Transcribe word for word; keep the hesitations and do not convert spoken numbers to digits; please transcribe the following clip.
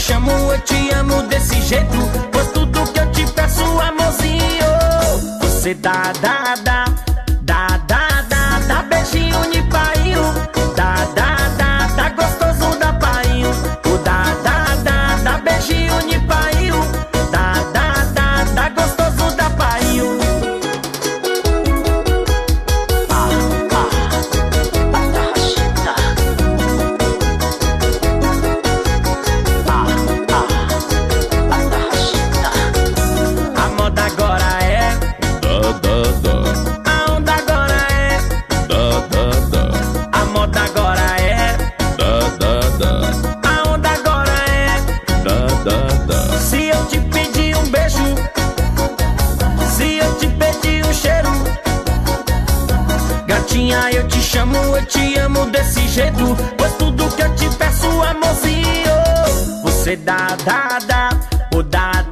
chamo, eu te amo desse jeito. Pois tudo que eu te peço, amorzinho, você dá, dá, dá, dá, dá, dá, dá beijinho de painho, dá, dá, dá, dá gostoso da painho, o dá, dá, dá, dá beijinho de painho, dá, dá, dá, dá gostoso da painho. Se eu te pedir um beijo, se eu te pedir um cheiro, gatinha, eu te chamo, eu te amo desse jeito. Pois tudo que eu te peço, amorzinho, você dá, dá, dá, o dá,